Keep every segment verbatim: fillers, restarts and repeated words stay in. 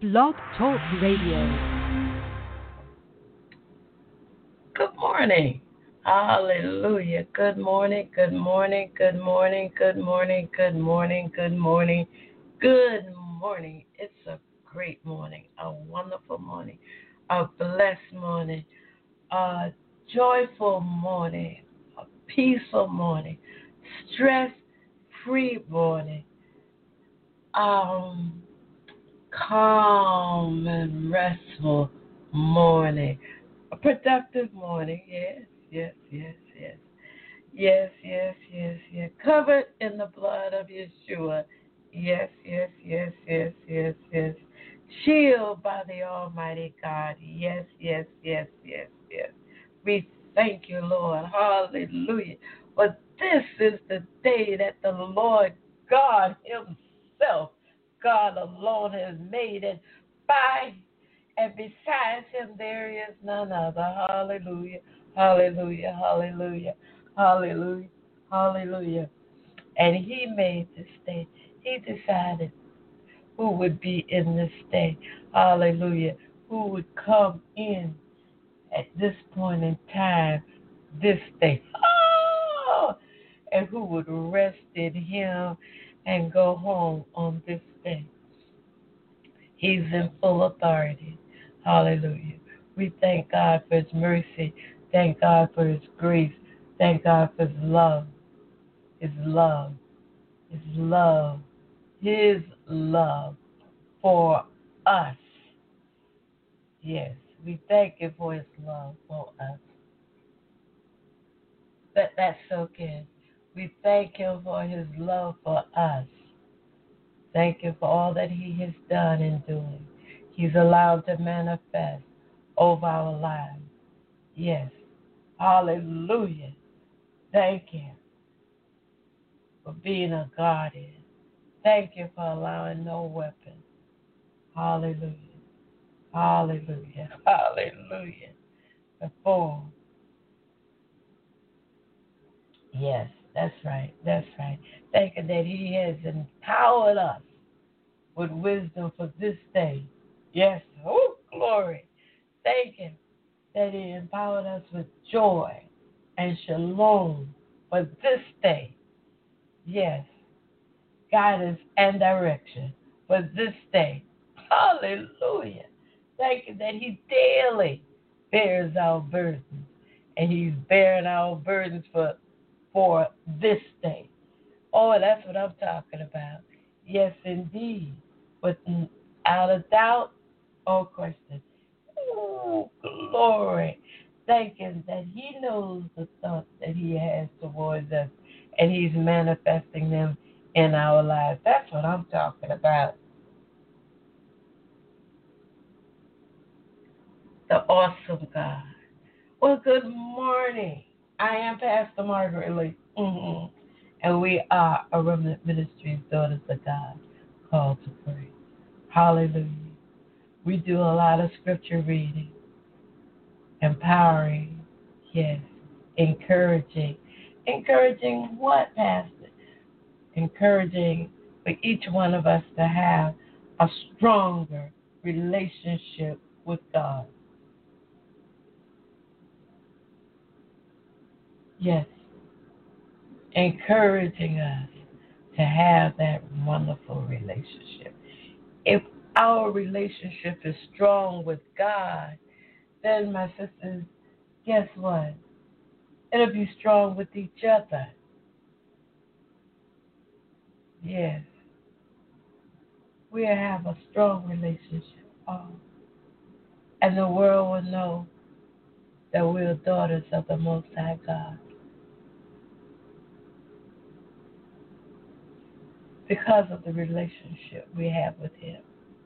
Blog Talk Radio. Good morning. Hallelujah. Good morning, good morning, good morning, good morning, good morning, good morning, good morning. It's a great morning, a wonderful morning, a blessed morning, a joyful morning, a peaceful morning, stress-free morning, um, calm and restful morning. A productive morning, yes, yes, yes, yes. Yes, yes, yes, yes. Covered in the blood of Yeshua. Yes, yes, yes, yes, yes, yes. Shielded by the Almighty God. Yes, yes, yes, yes, yes. We thank you, Lord. Hallelujah. But this is the day that the Lord God Himself, God alone, has made. And by and besides Him there is none other. Hallelujah. Hallelujah. Hallelujah. Hallelujah. Hallelujah. And He made this day. He decided who would be in this day. Hallelujah. Who would come in at this point in time, this day. Oh! And who would rest in Him and go home on this day. He's in full authority. Hallelujah. We thank God for His mercy. Thank God for His grace. Thank God for His love. His love. His love. His love for us. Yes, we thank Him for His love for us. That, that's so good. We thank Him for His love for us. Thank Him for all that He has done and doing. He's allowed to manifest over our lives. Yes. Hallelujah. Thank Him for being a guardian. Thank you for allowing no weapon. Hallelujah. Hallelujah. Hallelujah. The form. Yes, that's right. That's right. Thank you that He has empowered us with wisdom for this day. Yes. Oh, glory. Thank Him that He empowered us with joy and shalom for this day. Yes. Guidance and direction for this day. Hallelujah. Thank you that He daily bears our burdens. And He's bearing our burdens for, for this day. Oh, that's what I'm talking about. Yes, indeed. Without a doubt or question. Oh, glory. Thank Him that He knows the thoughts that He has towards us, and He's manifesting them in our lives. That's what I'm talking about. The awesome God. Well, good morning. I am Pastor Margaret Lee, mm-hmm. and we are a Remnant Ministries Daughters of God, called to pray. Hallelujah. We do a lot of scripture reading, empowering, yes, encouraging. Encouraging what, Pastor? Encouraging for each one of us to have a stronger relationship with God. Yes, encouraging us to have that wonderful relationship. If our relationship is strong with God, then, my sisters, guess what? It'll be strong with each other. Yes. We'll have a strong relationship. Oh. And the world will know that we're daughters of the Most High God. Because of the relationship we have with Him.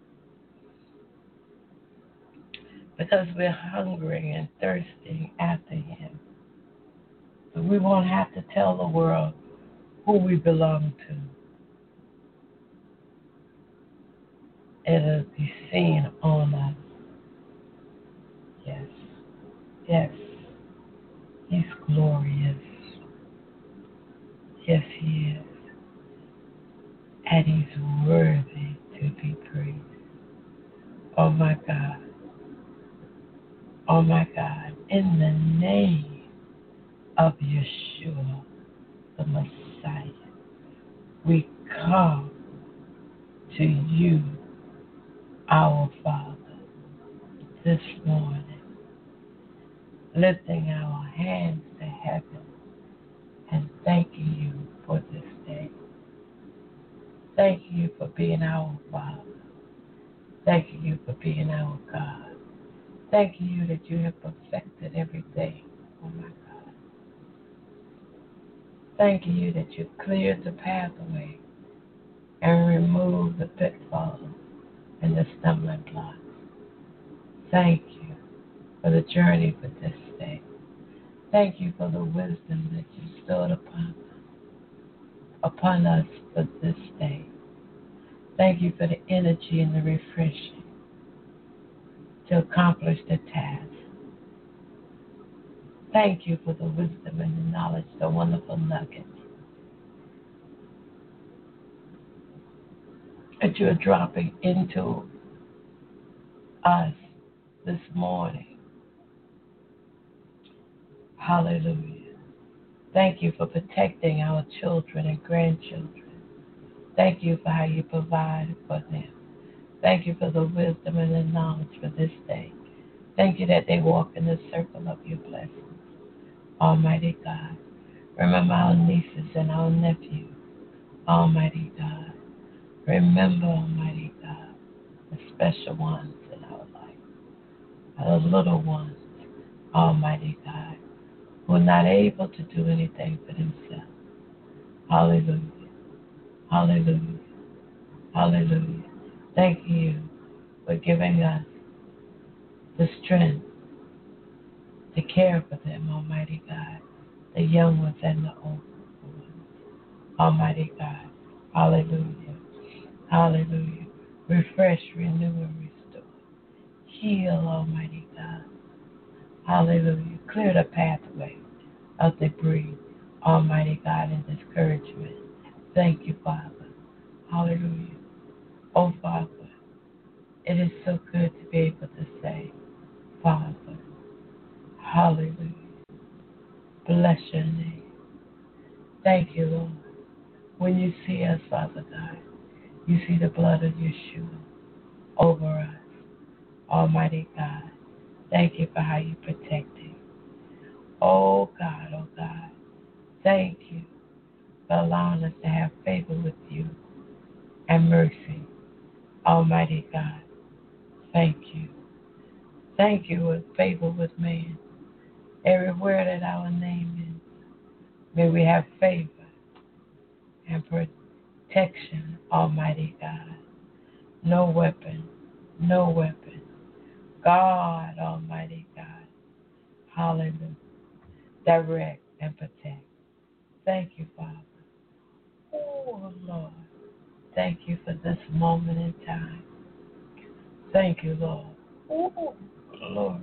Because we're hungering and thirsting after Him. So we won't have to tell the world who we belong to. It'll be seen on us. Yes. Yes. He's glorious. Yes, He is. And He's worthy to be praised. Oh my God. Oh my God. In the name of Yeshua, the Messiah, we come to you, our Father, this morning, lifting our hands to heaven and thanking you for this day. Thank you for being our Father. Thank you for being our God. Thank you that you have perfected everything. Oh my God. Thank you that you cleared the pathway and removed the pitfalls and the stumbling blocks. Thank you for the journey for this day. Thank you for the wisdom that you bestowed upon upon us for this day. Thank you for the energy and the refreshing to accomplish the task. Thank you for the wisdom and the knowledge, the wonderful nuggets that you're dropping into us this morning. Hallelujah. Thank you for protecting our children and grandchildren. Thank you for how you provide for them. Thank you for the wisdom and the knowledge for this day. Thank you that they walk in the circle of your blessings. Almighty God, remember our nieces and our nephews. Almighty God, remember, Almighty God, the special ones in our life, our little ones, Almighty God, who are not able to do anything for themselves. Hallelujah. Hallelujah. Hallelujah. Thank you for giving us the strength to care for them, Almighty God, the young ones and the old ones. Almighty God. Hallelujah. Hallelujah. Refresh, renew, and restore. Heal, Almighty God. Hallelujah. Clear the pathway of debris, Almighty God, and discouragement. Thank you, Father. Hallelujah. Oh, Father, it is so good to be able to say, Father, hallelujah. Bless your name. Thank you, Lord. When you see us, Father God, you see the blood of Yeshua over us. Almighty God, thank you for how you protecting. Oh God, oh God, thank you for allowing us to have favor with you and mercy. Almighty God, thank you. Thank you with favor with man. Everywhere that our name is, may we have favor and protection, Almighty God. No weapon, no weapon. God, Almighty God. Hallelujah. Direct and protect. Thank you, Father. Oh, Lord. Thank you for this moment in time. Thank you, Lord. Oh, glory.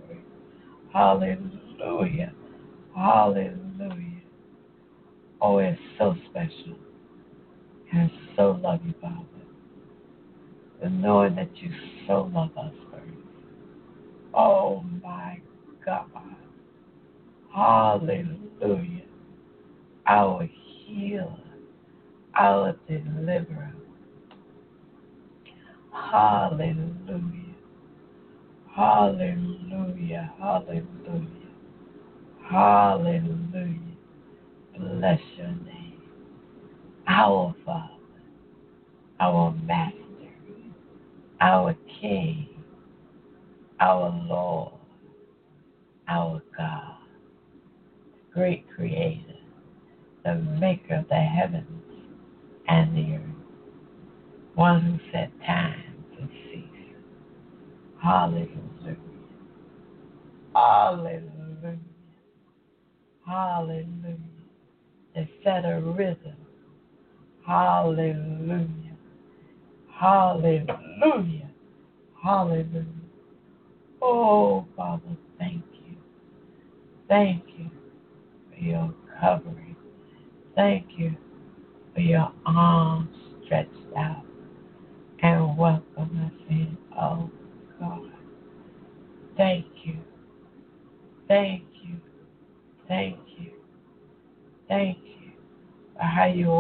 Hallelujah. Hallelujah. Oh, it's so special and so love you, Father. And knowing that you so love us first. Oh, my God. Hallelujah. Our healer, our deliverer. Hallelujah. Hallelujah. Hallelujah. Hallelujah. Bless your name. Our Father, our Master, our King, our Lord, our God, great Creator, the Maker of the heavens and the earth, one who set time to cease. Hallelujah. Hallelujah. Hallelujah. They set a rhythm. Hallelujah. Hallelujah. Hallelujah. Oh, Father, thank you. Thank you for your covering. Thank you for your arms stretched out and welcome us in. Oh, God.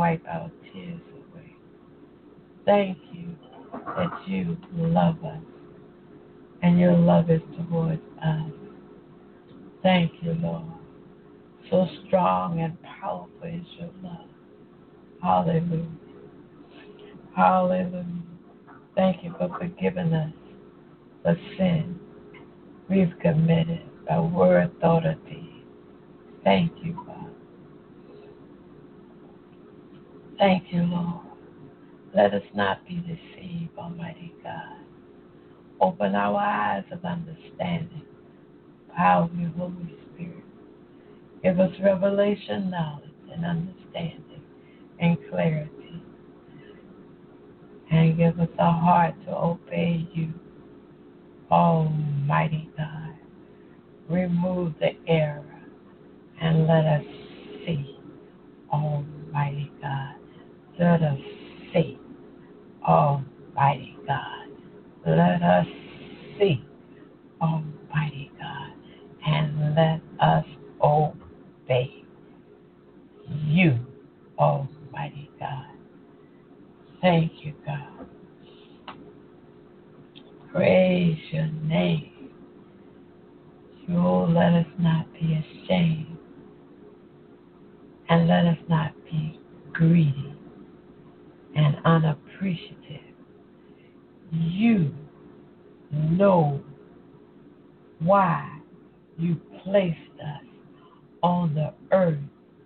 wipe our tears away. Thank you that you love us and your love is towards us. Thank you, Lord. So strong and powerful is your love. Hallelujah. Hallelujah. Thank you for forgiving us the sin we've committed by word, thought, or deed. Thank you, God. Thank you, Lord. Let us not be deceived, Almighty God. Open our eyes of understanding. Power of your Holy Spirit. Give us revelation, knowledge, and understanding, and clarity. And give us a heart to obey you, Almighty God. Remove the error and let us see, Almighty God. Let us see, Almighty God. Let us see, Almighty God. And let us obey you, Almighty God. Thank you, God. Praise your name. Oh, let us not be ashamed. And let us not be greedy and unappreciative. You know why you placed us on the earth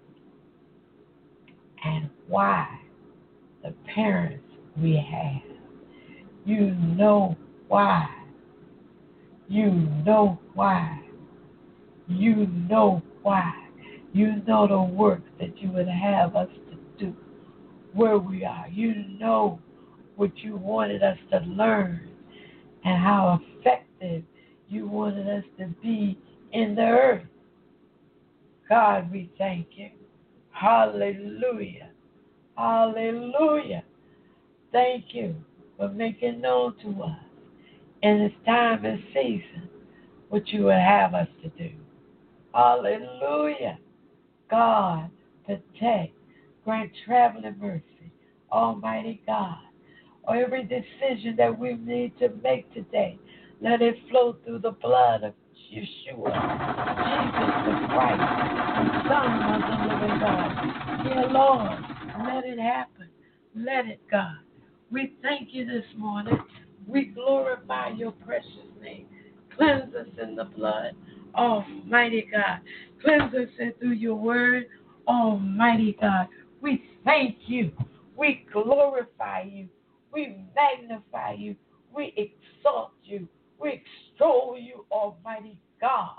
and why the parents we have. You know why. You know why. You know why. You know the work that you would have us to do where we are. You know what you wanted us to learn and how effective you wanted us to be in the earth. God, we thank you. Hallelujah. Hallelujah. Thank you for making known to us in this time and season what you would have us to do. Hallelujah. God, protect, grant traveling mercy, Almighty God. Or every decision that we need to make today, let it flow through the blood of Yeshua, Jesus the Christ, the Son of the living God. Dear Lord, let it happen. Let it, God. We thank you this morning. We glorify your precious name. Cleanse us in the blood, Almighty God. Cleanse us in through your word, Almighty God. We thank you. We glorify you. We magnify you. We exalt you. We extol you, Almighty God.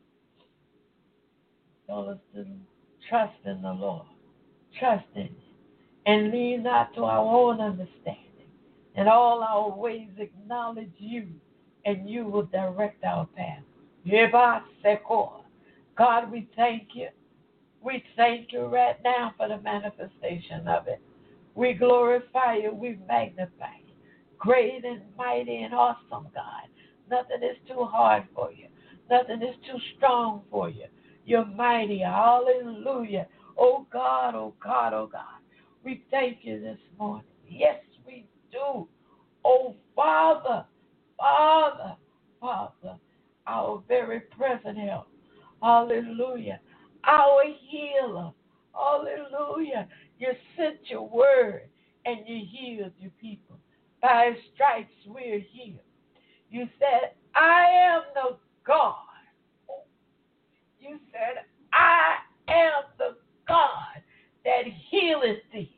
Tell us to trust in the Lord. Trust in Him. And lean not to our own understanding. In all our ways acknowledge you, and you will direct our path. God, we thank you. We thank you right now for the manifestation of it. We glorify you. We magnify you. Great and mighty and awesome, God. Nothing is too hard for you. Nothing is too strong for you. You're mighty. Hallelujah. Oh, God, oh, God, oh, God. We thank you this morning. Yes, we do. Oh, Father, Father, Father, our very present help. Hallelujah. Our healer. Hallelujah. You sent your word and you healed your people. By his stripes we're healed. You said, I am the God. You said, I am the God that healeth thee.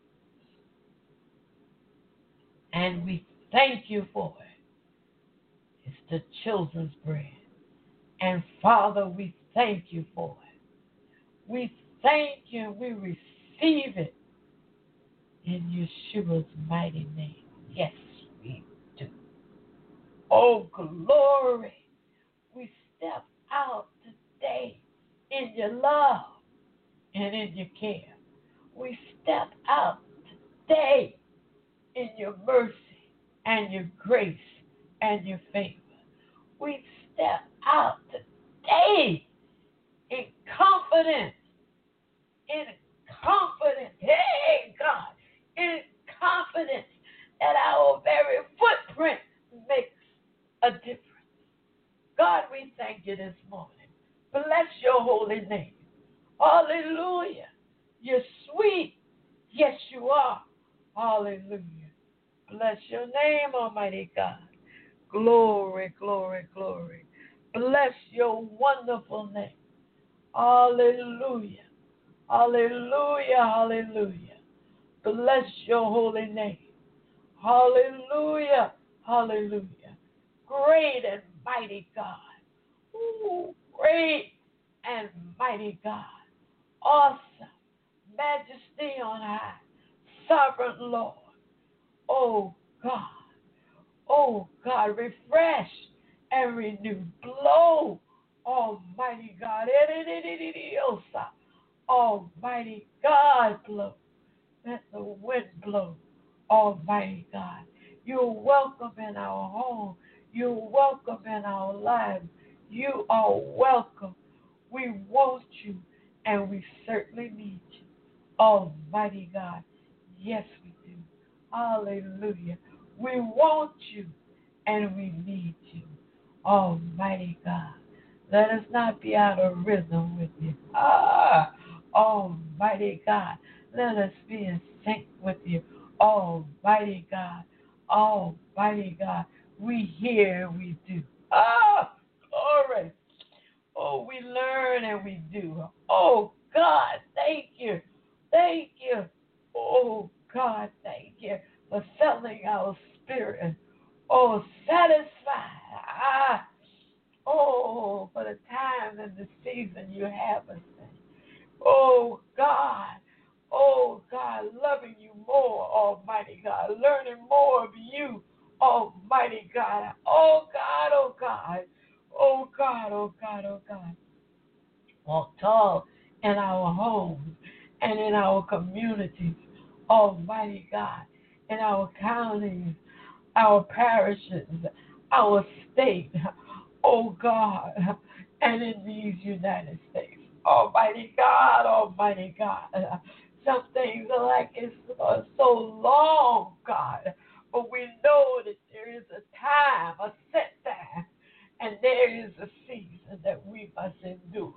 And we thank you for it. It's the children's bread. And Father, we thank you for it. We thank you. We receive it in Yeshua's mighty name. Yes, we do. Oh, glory. We step out today in your love and in your care. We step out today in your mercy and your grace and your favor. We step out today in confidence, in confident, hey God, in confidence that our very footprint makes a difference. God, we thank you this morning. Bless your holy name. Hallelujah. You're sweet. Yes, you are. Hallelujah. Bless your name, Almighty God. Glory, glory, glory. Bless your wonderful name. Hallelujah. Hallelujah, hallelujah. Bless your holy name. Hallelujah, hallelujah. Great and mighty God. Ooh, great and mighty God. Awesome. Majesty on high. Sovereign Lord. Oh God. Oh God. Refresh and renew. Blow, Almighty God. Almighty God, blow. Let the wind blow, Almighty God. You're welcome in our home. You're welcome in our lives. You are welcome. We want you, and we certainly need you, Almighty God. Yes, we do. Hallelujah. We want you, and we need you, Almighty God. Let us not be out of rhythm with you. Ah, Almighty God. Let us be in sync with you, Almighty God. Almighty God. We hear, we do. Ah, glory. Oh, we learn and we do. Oh, God, thank you. Thank you. Oh, God, thank you for settling our spirit. Oh, satisfied. Ah, oh, for the time and the season you have us in. Oh, God. Oh, God, loving you more, Almighty God. Learning more of you, Almighty God. Oh, God, oh, God. Oh, God, oh, God, oh, God. Walk tall in our homes and in our communities, Almighty God. In our counties, our parishes, our state, oh, God, and in these United States. Almighty God, Almighty God. Some things are like it's uh, so long, God, but we know that there is a time, a set time, and there is a season that we must endure.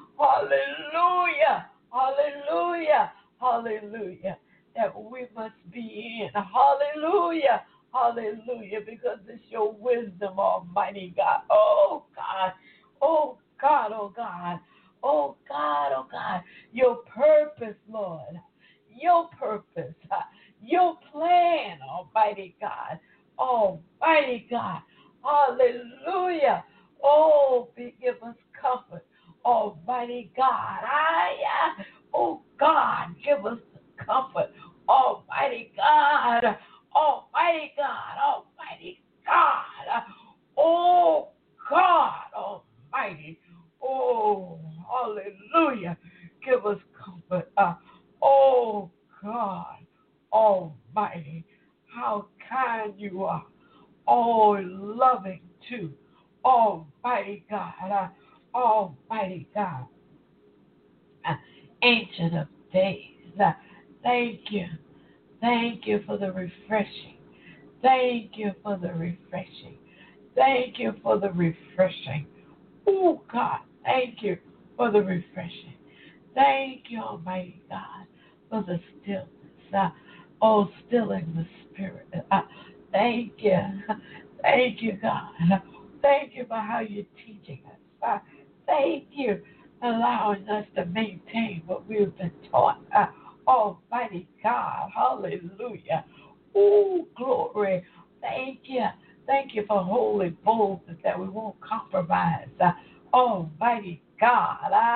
Hallelujah, hallelujah, hallelujah, that we must be in. Hallelujah, hallelujah, because it's your wisdom, Almighty God. Oh, God, oh, God, oh, God. Oh, God, oh, God, your purpose, Lord, your purpose, your plan, Almighty God, Almighty God, hallelujah. Oh, give us comfort, Almighty God. I, oh, God, give us comfort, Almighty God, Almighty God, Almighty God, oh, God, Almighty. Oh, hallelujah. Give us comfort. Uh, oh, God Almighty, how kind you are. Oh, loving too. Almighty God. Uh, Almighty God. Uh, Ancient of days. Uh, thank you. Thank you for the refreshing. Thank you for the refreshing. Thank you for the refreshing. Oh, God, thank you for the refreshing. Thank you, Almighty God, for the stillness. Uh, oh, stilling the spirit. Uh, thank you. Thank you, God. Thank you for how you're teaching us. Uh, thank you for allowing us to maintain what we've been taught. Uh, Almighty God, hallelujah. Oh, glory. Thank you. Thank you for holy boldness that we won't compromise. Uh, Almighty God.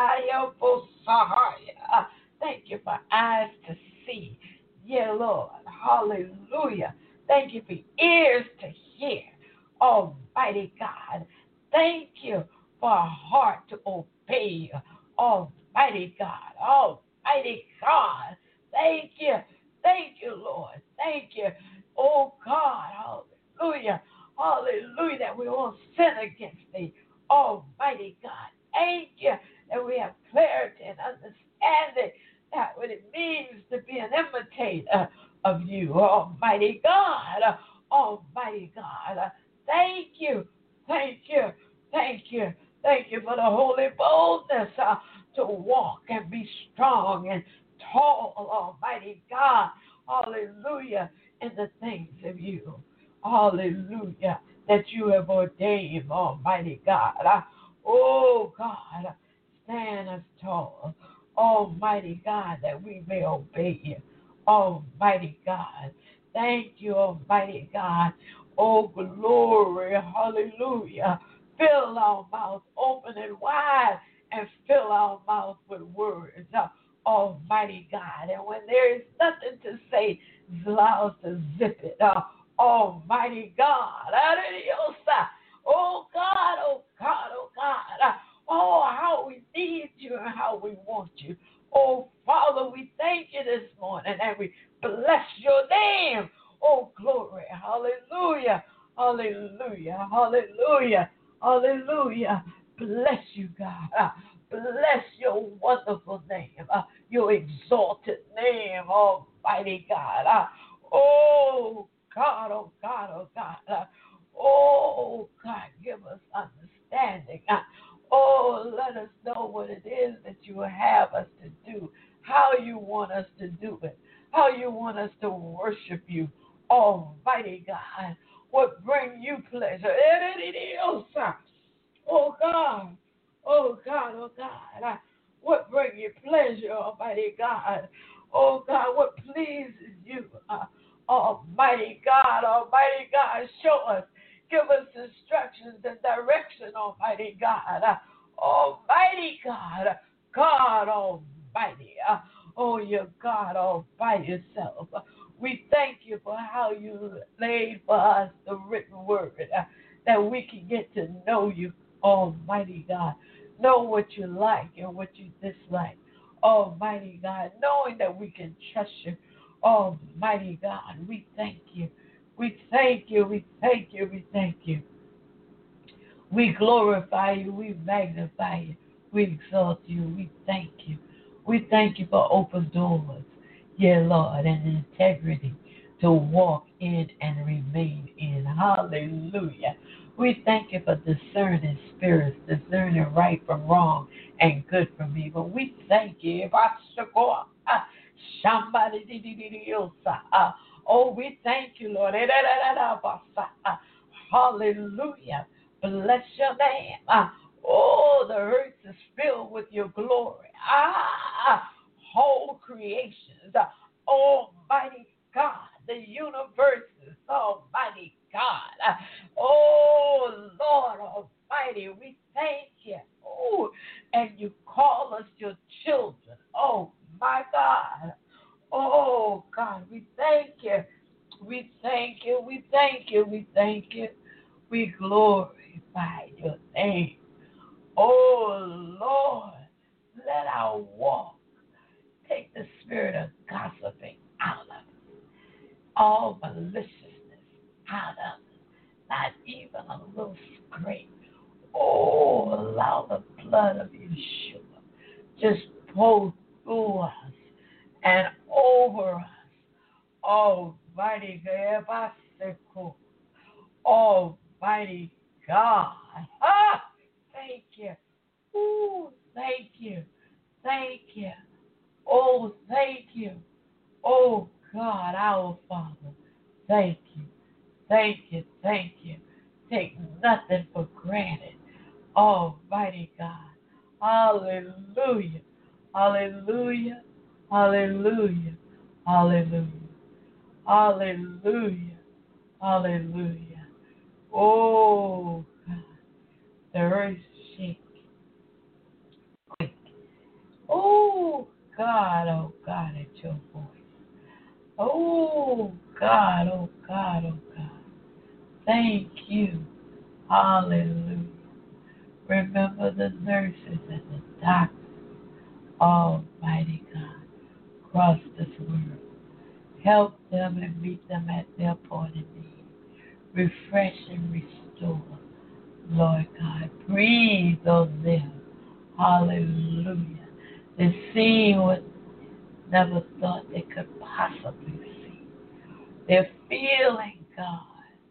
Uh, thank you for eyes to see. Yeah, Lord. Hallelujah. Thank you for ears to hear. Almighty God. Thank you for a heart to obey you. Almighty God. Almighty God. Thank you. Thank you, Lord. Thank you. Oh, God. Hallelujah. Hallelujah. That we won't sin against thee. Almighty God. Thank you that we have clarity and understanding. that what it means to be an imitator of you, Almighty God. Almighty God. Thank you. Thank you. Thank you. Thank you for the holy boldness uh, to walk and be strong and tall, Almighty God. Hallelujah. In the things of you. Hallelujah. That you have ordained, Almighty God. Uh, oh, God. Stand us tall. Almighty God, that we may obey you. Almighty God. Thank you, Almighty God. Oh, glory. Hallelujah. Fill our mouths open and wide and fill our mouths with words. Uh, Almighty God. And when there is nothing to say, allow us to zip it. Uh, Almighty God. Oh, God. Oh, God. Oh, God. Uh, oh, how we need you and how we want you. Oh, Father, we thank you this morning and we bless your name. Oh, glory. Hallelujah. Hallelujah. Hallelujah. Hallelujah. Bless you, God. Bless your wonderful name, uh, your exalted name, Almighty God. Uh, oh, God, oh, God, oh, God. Uh, oh, God, give us understanding. Uh, oh, let us know what it is that you have us to do, how you want us to do it, how you want us to worship you, Almighty God. What bring you pleasure? Oh, God. Oh, God, oh, God. What bring you pleasure, Almighty God? Oh, God, what pleases you? Uh, Almighty God, Almighty God, show us. Give us instructions and direction, Almighty God. Uh, Almighty God, God Almighty. Uh, oh, you're God all by yourself. Uh, we thank you for how you laid for us the written word, uh, that we can get to know you, Almighty God. Know what you like and what you dislike, Almighty God. Knowing that we can trust you, Almighty God. We thank you. We thank you. We thank you. We thank you. We glorify you. We magnify you. We exalt you. We thank you. We thank you for open doors, yeah, Lord, and integrity to walk in and remain in. Hallelujah. We thank you for discerning spirits, discerning right from wrong and good from evil. We thank you. Oh, we thank you, Lord. Hallelujah. Bless your name. Oh, the earth is filled with your glory. Ah, whole creations. Almighty God, the universes, Almighty God. Oh, Lord Almighty, we thank you. Oh, and you call us your children. Oh, my God. Oh, God, we thank you. We thank you. We thank you. We thank you. We glorify your name. Oh, Lord, let our walk take the spirit of gossiping out of us. All maliciousness out of us. Not even a little scrape. Oh, allow the blood of Yeshua just pour through us and over us. Almighty God. Almighty God. Ah, thank you. Ooh, thank you. Thank you. Oh, thank you. Oh, God, our Father. Thank you. Thank you. Thank you. Take nothing for granted. Almighty God. Hallelujah. Hallelujah. Hallelujah. Hallelujah. Hallelujah. Hallelujah. Oh, God. The earth shake. Quake. Oh, God. Oh, God, at your voice. Oh, God. Oh, God. Oh, God. Thank you. Hallelujah. Remember the nurses and the doctors, Almighty God, across this world. Help them and meet them at their point of need. Refresh and restore, Lord God. Breathe on them. Hallelujah. To see what never thought they could possibly see. They're feeling, God.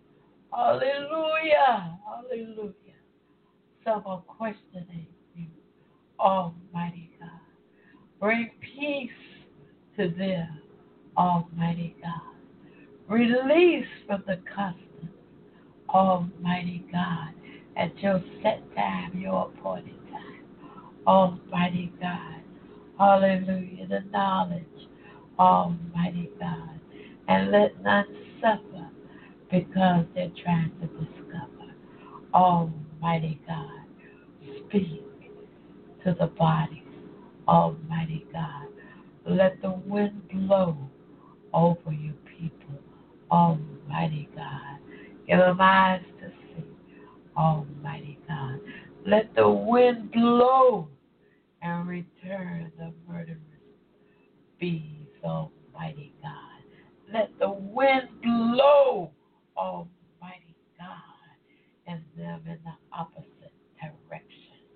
Hallelujah. Hallelujah. Some are questioning you, Almighty God. Bring peace to them, Almighty God. Release from the customs, Almighty God, at your set time, your appointed time, Almighty God. Hallelujah. The knowledge, Almighty God. And let none suffer because they're trying to discover, Almighty God. Speak to the bodies, Almighty God. Let the wind blow over your people, Almighty God. Give them eyes to see, Almighty God. Let the wind blow and return the murderous bees, Almighty God. Let the wind blow, Almighty God, and them in the opposite direction,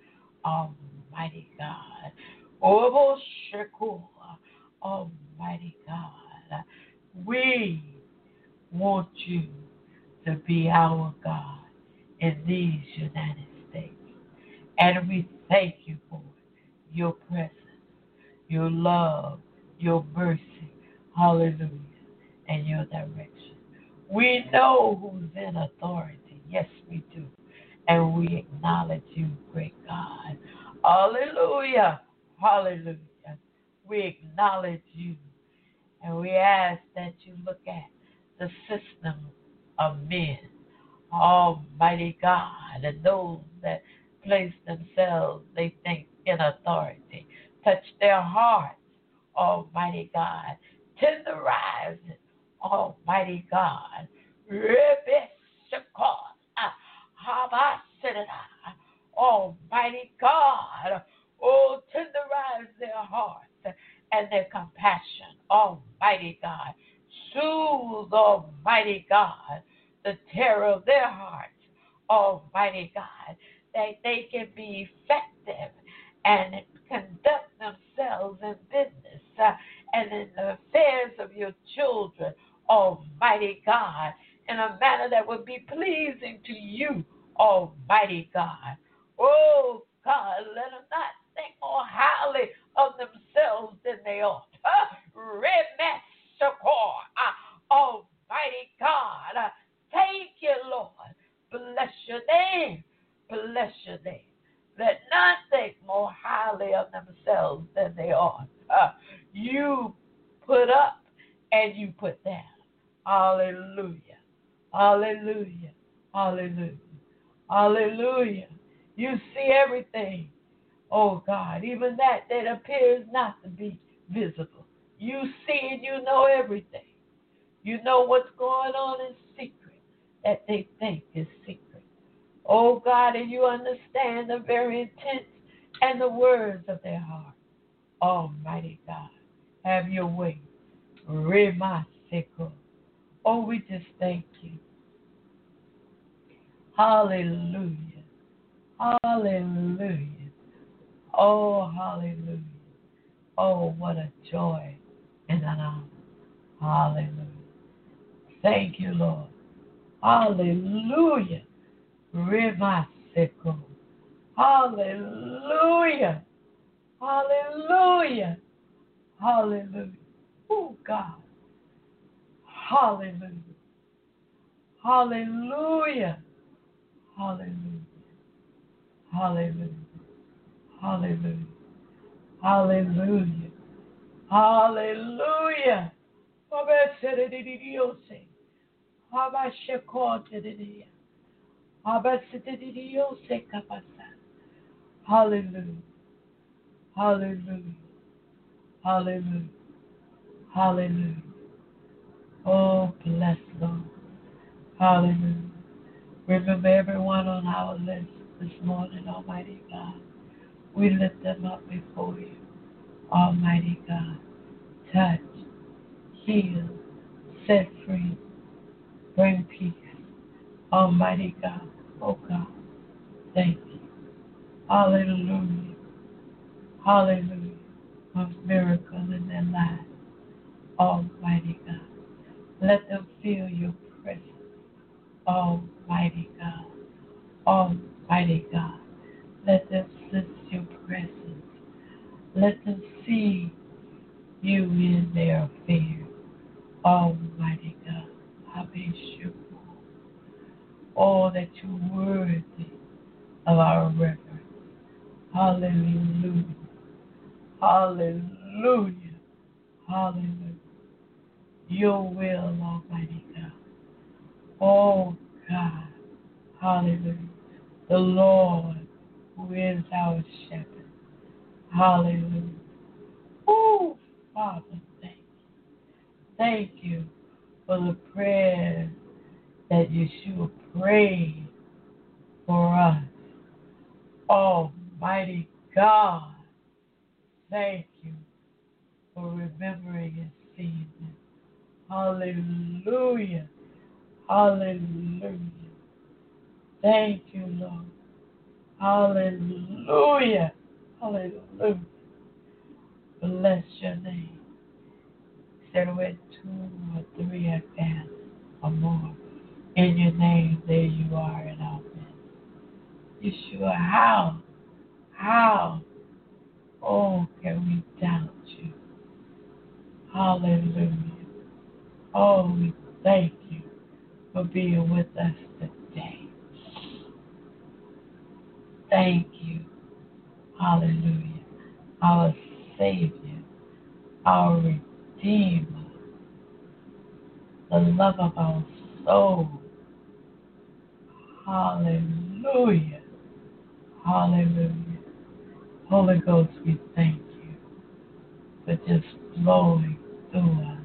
Almighty God. Oh, Shekua, Almighty God. We want you to be our God in these United States. And we thank you for your presence, your love, your mercy, hallelujah, and your direction. We know who's in authority. Yes, we do. And we acknowledge you, great God. Hallelujah. Hallelujah. We acknowledge you. And we ask that you look at the system of men, Almighty God, and those that place themselves, they think, in authority. Touch their hearts, Almighty God. Tenderize it, Almighty God. Almighty God. Oh, tenderize their hearts and their compassion, Almighty God. Soothe, Almighty God, the terror of their hearts, Almighty God, that they can be effective and conduct themselves in business uh, and in the affairs of your children, Almighty God, in a manner that would be pleasing to you, Almighty God. Oh, God, let them not think more highly of themselves than they ought. Almighty God, uh, thank you, Lord. Bless your name. Bless your name. Let none think more highly of themselves than they ought. Uh, you put up and you put down. Hallelujah. Hallelujah. Hallelujah. Hallelujah. You see everything. Oh God, even that that appears not to be visible. You see and you know everything. You know what's going on in secret that they think is secret. Oh God, and you understand the very intent and the words of their heart. Almighty God, have your way. Remaseko. Oh, we just thank you. Hallelujah. Hallelujah. Oh, hallelujah. Oh, what a joy and an honor. Hallelujah. Thank you, Lord. Hallelujah. Remaseko. Hallelujah. Hallelujah. Hallelujah. Oh, God. Hallelujah. Hallelujah. Hallelujah. Hallelujah. Hallelujah. Hallelujah. Hallelujah. Abasedidiose. Abashekotididia. Abasedidiose kapasa. Hallelujah. Hallelujah. Hallelujah. Hallelujah. Oh, bless Lord. Hallelujah. Remember everyone on our list this morning, Almighty God. We lift them up before you, Almighty God. Touch, heal, set free, bring peace, Almighty God. Oh God, thank you. Hallelujah. Hallelujah. of miracle in their lives. Almighty God, let them feel your presence. Almighty God, Almighty God, let them sense your presence. Let them see you in their affairs. Almighty God, I be sure. Oh, that you're worthy of our reverence. Hallelujah. Hallelujah. Hallelujah. Your will, Almighty God. Oh, God. Hallelujah. The Lord who is our shepherd. Hallelujah. Oh, Father, thank you. Thank you for the prayer that Yeshua prayed for us. Almighty God, thank you for remembering and seeing them. Hallelujah. Hallelujah. Thank you, Lord. Hallelujah. Hallelujah. Bless your name. Said where two or three are gathered or more. In your name, there you are in our midst. Yeshua, how? How? Oh, can we doubt you? Hallelujah. Oh, we thank you for being with us today. Thank you. Hallelujah. Our Savior, our Redeemer, the love of our soul. Hallelujah. Hallelujah. Holy Ghost, we thank you for just flowing through us.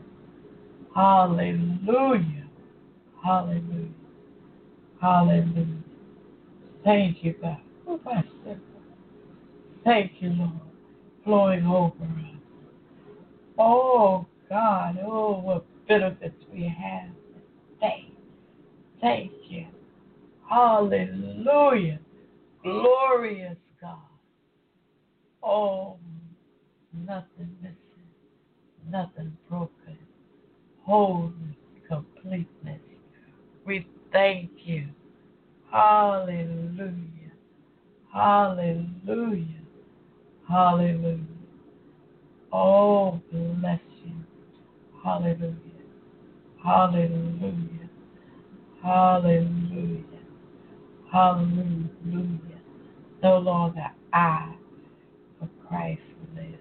Hallelujah. Hallelujah. Hallelujah. Thank you, God. Oh, Pastor. Thank you, Lord, flowing over us. Oh, God. Oh, what benefits we have today. Thank you. Hallelujah. Glorious God. Oh, nothing missing, nothing broken. Wholeness, completeness. We thank you. Hallelujah. Hallelujah. Hallelujah. Oh, bless you. Hallelujah. Hallelujah. Hallelujah. Hallelujah. No longer I, but Christ lives.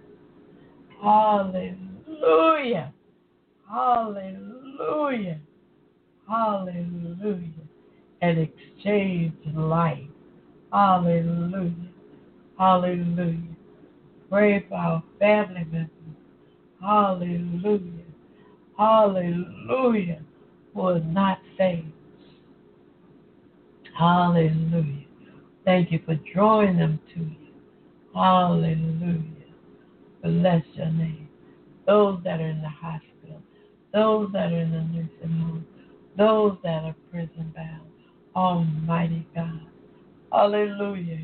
Hallelujah. Hallelujah. Hallelujah. And exchange life. Hallelujah. Hallelujah. Pray for our family members. Hallelujah. Hallelujah. Who are not saved. Hallelujah. Thank you for drawing them to you. Hallelujah. Bless your name. Those that are in the hospital, those that are in the nursing home, those that are prison bound. Almighty God. Hallelujah.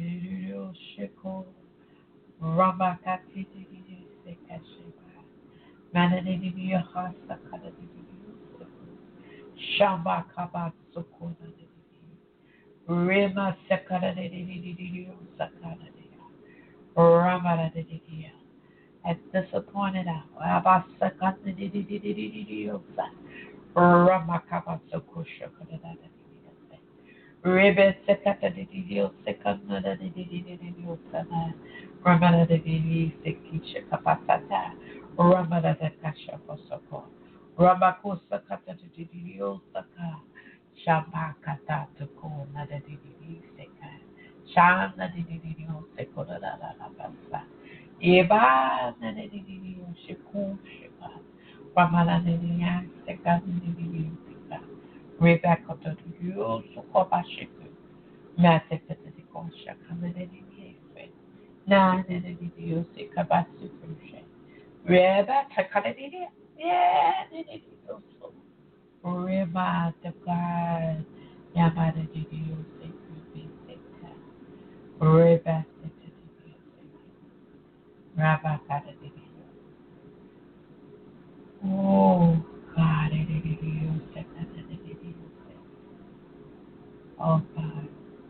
Rema sakara de de de de de sakara de Ramara de de de at disappointed out. Abba sakara de de de de de de de Rama kaba sokusha kada da da de Rebe sakata de de de sakana de de de de de de sana Ramara de de de sekisha kapasata Ramara de kasha posoko Ramako sakata de de de de saka Shabakata to ko na de de de seka Shana de de de seko da da da basa Eba na de de de shiku shiba Ramana de de seka de de de seka Rebecca to de de sokoba shiku Mate to de kosha kana de de se Na de de de seka basu kushe Reba takana de de yeah de de de Reba the God, Yamada de Dios, Reba the Rabba Kada de Oh God,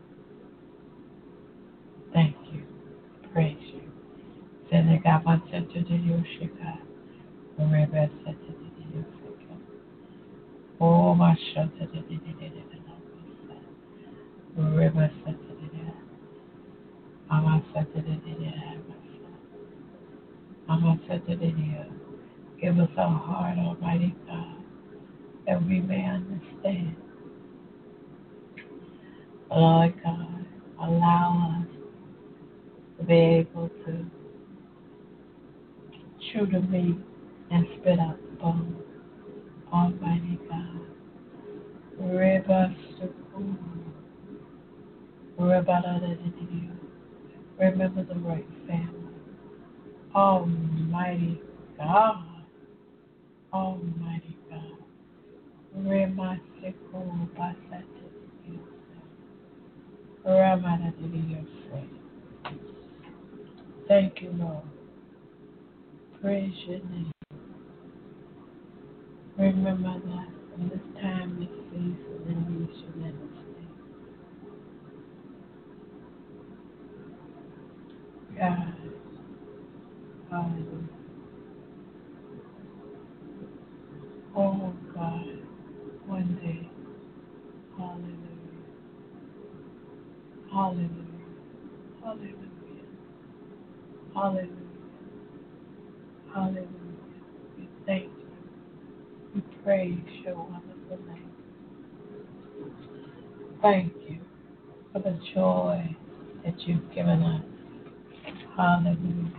thank you. Praise you. Senegaba sete de yoshika. Rebe sete de yoshika. Oh, my shota de de de de de de. Rebe sete de de. Ama sete de de de. Ama sete de de. Give us a heart, Almighty God, that we may understand. Lord God, allow us to be able to chew the meat and spit out the bone. Almighty God. Reba Suku. Reba da da da da. Remember the right family. Almighty God. Almighty God. Rema Suku Basata. Rama da da da. Thank you, Lord. Praise your name. Remember that in this time, this season, and these United States. God, hallelujah. Oh God, one day, hallelujah, hallelujah, hallelujah, hallelujah, hallelujah. We thank you. We praise your wonderful name. Thank you for the joy that you've given us. Hallelujah.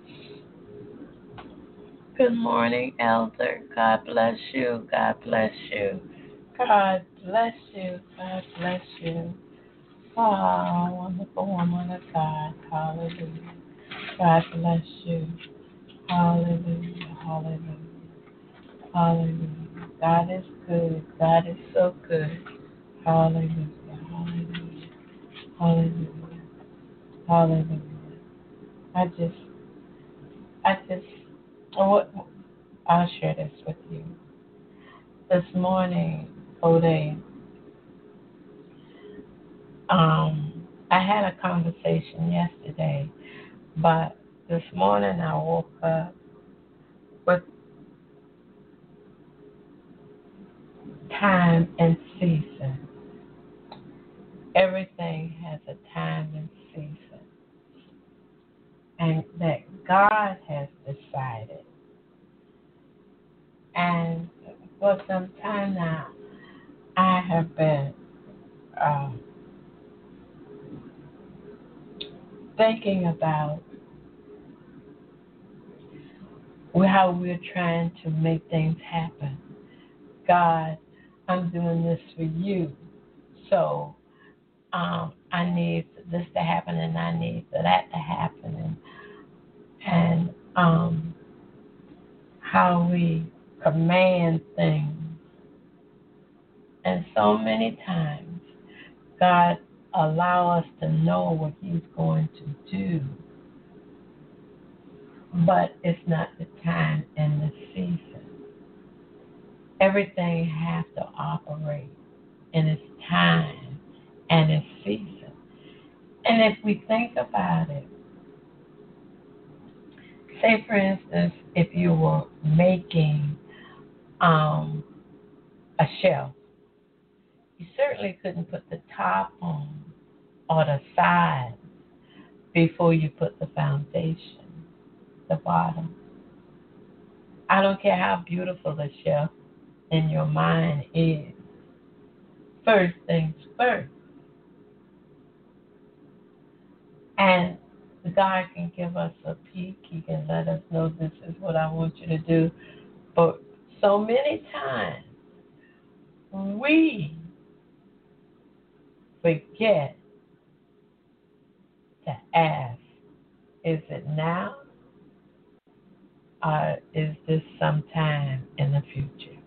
Good morning, Elder. God bless you. God bless you. God bless you. God bless you. Oh, wonderful woman of God. Hallelujah. God bless you. Hallelujah. Hallelujah. Hallelujah. God is good. God is so good. Hallelujah. Hallelujah. Hallelujah. Hallelujah. I just, I just, what, I'll share this with you. This morning, Ode, um, I had a conversation yesterday, but this morning I woke up with time and season. Everything has a time and season. And that God has decided. And for some time now, I have been um, thinking about how we're trying to make things happen. God, I'm doing this for you. So um, I need this to happen and I need for that to happen. And, and um, how we command things. And so many times, God allow us to know what He's going to do, but it's not the time and the season. Everything has to operate in its time and its season. And if we think about it, say for instance, if you were making um, a shelf, you certainly couldn't put the top on or the side before you put the foundation, the bottom. I don't care how beautiful the shelf in your mind is. First things first. And God can give us a peek. He can let us know this is what I want you to do. But so many times we forget to ask, is it now or is this sometime in the future?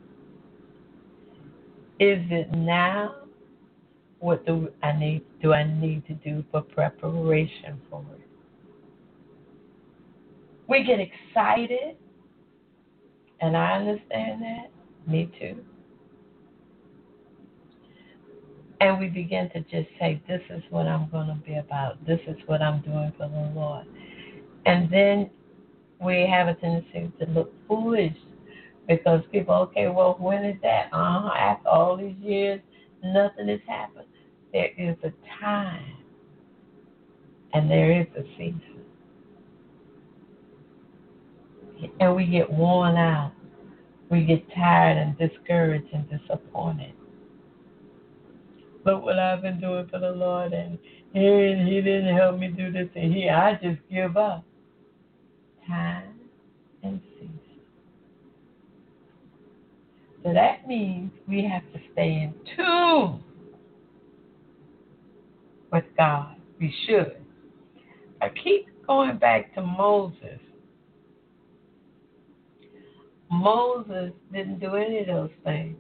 Is it now? What do I need do I need to do for preparation for it? We get excited, and I understand that. Me too. And we begin to just say, this is what I'm going to be about. This is what I'm doing for the Lord. And then we have a tendency to look foolish because people, okay, well, when is that? Uh-huh, after all these years, nothing has happened. There is a time and there is a season. And we get worn out. We get tired and discouraged and disappointed. Look what I've been doing for the Lord, and he, he didn't help me do this, and he, I just give up. Time and season. So that means we have to stay in tune with God. We should. I keep going back to Moses. Moses didn't do any of those things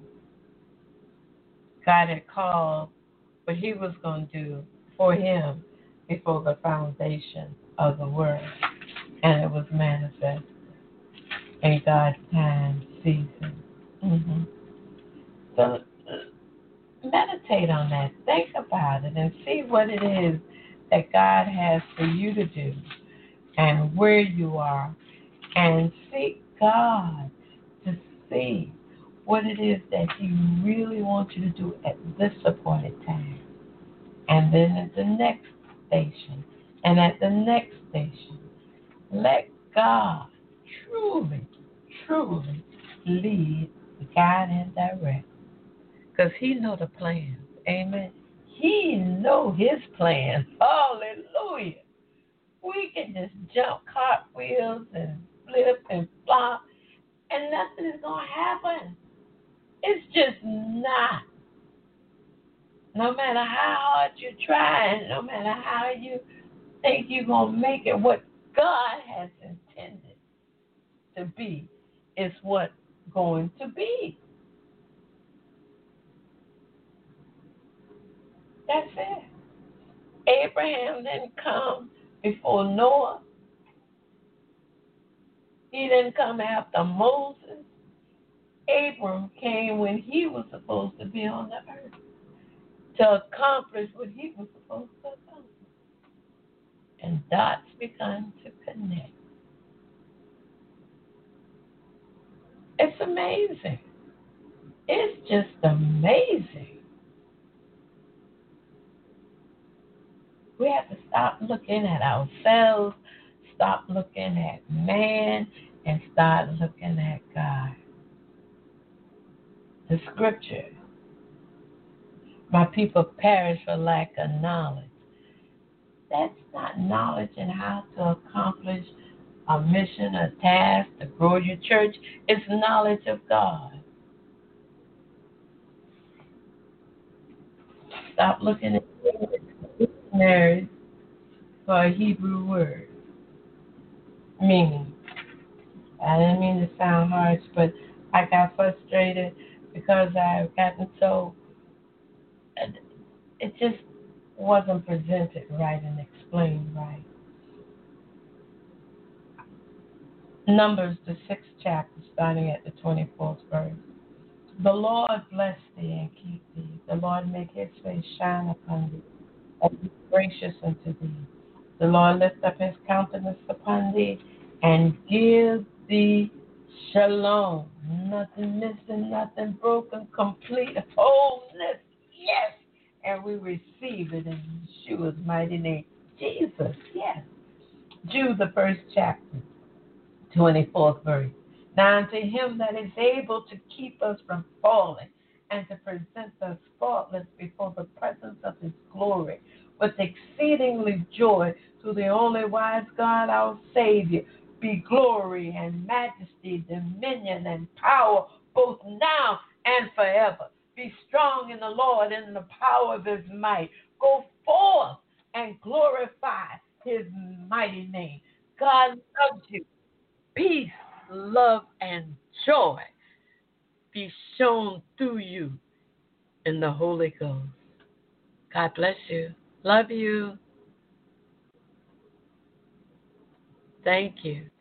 God had called what he was going to do for him before the foundation of the world. And it was manifest in God's time, season. Mm-hmm. So uh, meditate on that. Think about it and see what it is that God has for you to do and where you are. And seek God to see what it is that he really wants you to do at this appointed time. And then at the next station. And at the next station. Let God truly, truly lead, guide, and direct. Because he knows the plans. Amen. He knows his plans. Hallelujah. We can just jump cartwheels and flip and flop, and nothing is going to happen. It's just not. No matter how hard you try, and no matter how you think you're going to make it, what God has intended to be is what's going to be. That's it. Abraham didn't come before Noah. He didn't come after Moses. Abram came when he was supposed to be on the earth to accomplish what he was supposed to accomplish. And dots began to connect. It's amazing. It's just amazing. We have to stop looking at ourselves, stop looking at man, and start looking at God. The scripture, my people perish for lack of knowledge. That's not knowledge in how to accomplish a mission, a task, to grow your church. It's knowledge of God. Stop looking at dictionaries for a Hebrew word. Meaning, I didn't mean to sound harsh, but I got frustrated because I've gotten so, it just wasn't presented right and explained right. Numbers, the sixth chapter, starting at the twenty-fourth verse. The Lord bless thee and keep thee. The Lord make his face shine upon thee and be gracious unto thee. The Lord lift up his countenance upon thee and give thee shalom. Nothing missing, nothing broken, complete wholeness. Yes. And we receive it in Yeshua's mighty name. Jesus, yes. Jude, the first chapter, twenty-fourth verse. Now unto him that is able to keep us from falling and to present us faultless before the presence of his glory with exceedingly joy, to the only wise God our Savior, be glory and majesty, dominion and power, both now and forever. Be strong in the Lord and in the power of his might. Go forth and glorify his mighty name. God loves you. Peace, love, and joy be shown through you in the Holy Ghost. God bless you. Love you. Thank you.